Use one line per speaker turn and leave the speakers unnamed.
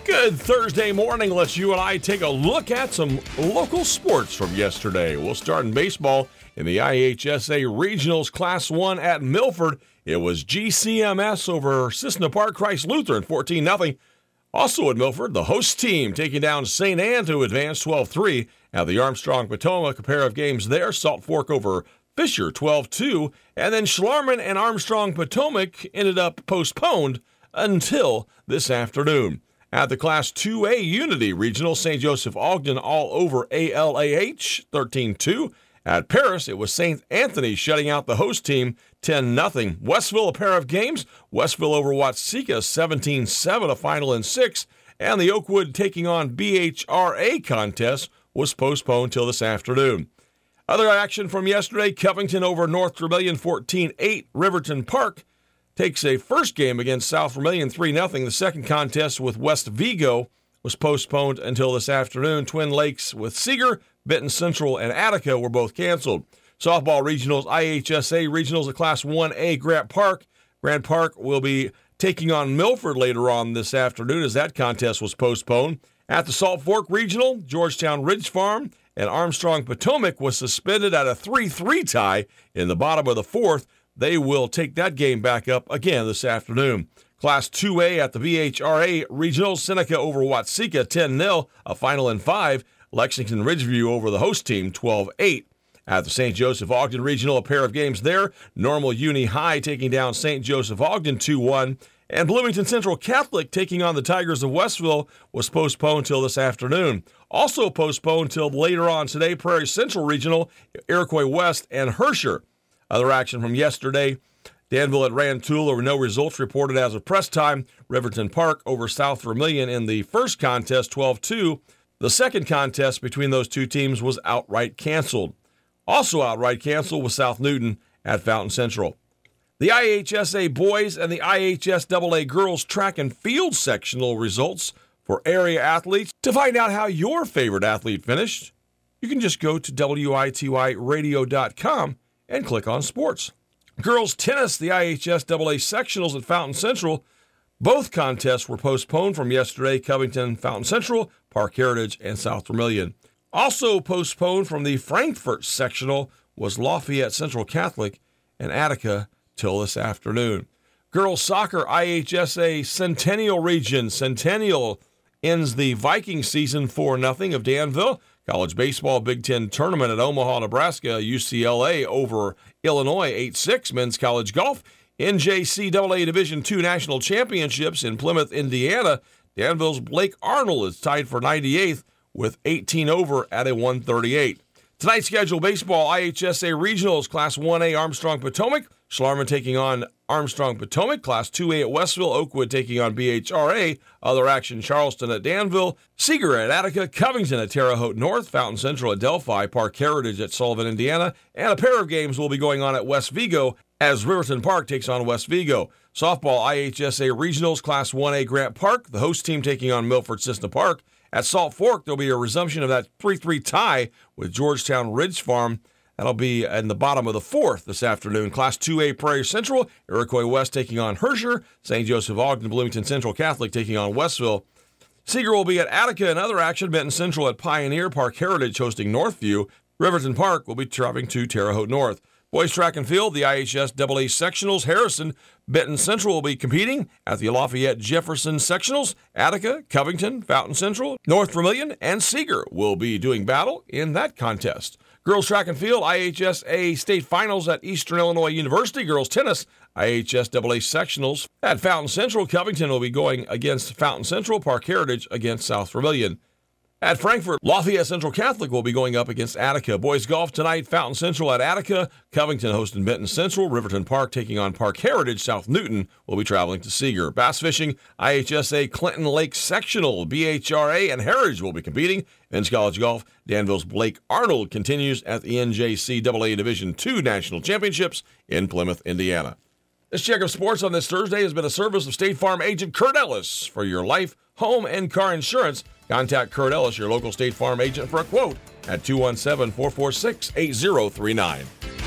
Good Thursday morning. Let's you and I take a look at some local sports from yesterday. We'll start in baseball in the IHSA Regionals Class 1 at Milford. It was GCMS over Cissna Park Christ Lutheran 14-0. Also at Milford, the host team taking down St. Anne to advance 12-3. At the Armstrong-Potomac, a pair of games there. Salt Fork over Fisher 12-2. And then Schlarman and Armstrong-Potomac ended up postponed until this afternoon. At the Class 2A Unity Regional, St. Joseph Ogden all over ALAH 13-2. At Paris, it was St. Anthony shutting out the host team 10-0. Westville, a pair of games. Westville over Watseka 17-7, a final in 6. And the Oakwood taking on BHRA contest was postponed till this afternoon. Other action from yesterday, Covington over North Vermilion 14-8. Riverton Park takes a first game against South Vermilion 3-0. The second contest with West Vigo was postponed until this afternoon. Twin Lakes with Seeger, Benton Central, and Attica were both canceled. Softball regionals, IHSA regionals at Class 1A, Grant Park. Grant Park will be taking on Milford later on this afternoon as that contest was postponed. At the Salt Fork Regional, Georgetown Ridge Farm and Armstrong-Potomac was suspended at a 3-3 tie in the bottom of the fourth. They will take that game back up again this afternoon. Class 2A at the BHRA Regional, Seneca over Watseka 10-0, a final in 5. Lexington Ridgeview over the host team 12-8. At the St. Joseph Ogden Regional, a pair of games there. Normal Uni High taking down St. Joseph Ogden 2-1. And Bloomington Central Catholic taking on the Tigers of Westville was postponed till this afternoon. Also postponed till later on today, Prairie Central Regional, Iroquois West, and Herscher. Other action from yesterday, Danville at Rantoul, there were no results reported as of press time. Riverton Park over South Vermilion in the first contest, 12-2. The second contest between those two teams was outright canceled. Also outright canceled was South Newton at Fountain Central. The IHSA boys and the IHSAA girls track and field sectional results for area athletes. To find out how your favorite athlete finished, you can just go to WITYradio.com and click on sports. Girls tennis, the IHSAA sectionals at Fountain Central. Both contests were postponed from yesterday. Covington, Fountain Central, Park Heritage, and South Vermilion. Also postponed from the Frankfort sectional was Lafayette Central Catholic and Attica till this afternoon. Girls soccer, IHSA Centennial Region. Centennial ends the Viking season 4-0 of Danville. College baseball Big Ten tournament at Omaha, Nebraska. UCLA over Illinois 8-6. Men's college golf. NJCAA Division II National Championships in Plymouth, Indiana. Danville's Blake Arnold is tied for 98th with 18 over at a 138. Tonight's schedule, baseball, IHSA Regionals, Class 1A Armstrong-Potomac. Schlarman taking on Armstrong-Potomac. Class 2A at Westville. Oakwood taking on BHRA. Other action, Charleston at Danville. Seeger at Attica. Covington at Terre Haute North. Fountain Central at Delphi. Park Heritage at Sullivan, Indiana. And a pair of games will be going on at West Vigo as Riverton Park takes on West Vigo. Softball, IHSA Regionals, Class 1A Grant Park. The host team taking on Milford Cissna Park. At Salt Fork, there'll be a resumption of that 3-3 tie with Georgetown Ridge Farm. That'll be in the bottom of the fourth this afternoon. Class 2A Prairie Central, Iroquois West taking on Herscher. St. Joseph Ogden, Bloomington Central Catholic taking on Westville. Seeger will be at Attica in other action. Benton Central at Pioneer. Park Heritage hosting Northview. Riverton Park will be traveling to Terre Haute North. Boys track and field, the IHSAA sectionals. Harrison, Benton Central will be competing at the Lafayette Jefferson sectionals. Attica, Covington, Fountain Central, North Vermilion, and Seeger will be doing battle in that contest. Girls track and field, IHSA state finals at Eastern Illinois University. Girls tennis, IHSAA sectionals at Fountain Central. Covington will be going against Fountain Central. Park Heritage against South Vermilion. At Frankfort, Lafayette Central Catholic will be going up against Attica. Boys golf tonight, Fountain Central at Attica. Covington hosting Benton Central. Riverton Park taking on Park Heritage. South Newton will be traveling to Seeger. Bass fishing, IHSA Clinton Lake Sectional. BHRA and Heritage will be competing. Men's college golf, Danville's Blake Arnold continues at the NJCAA Division II National Championships in Plymouth, Indiana. This check of sports on this Thursday has been a service of State Farm agent Kurt Ellis. For your life, home, and car insurance, contact Kurt Ellis, your local State Farm agent, for a quote at 217-446-8039.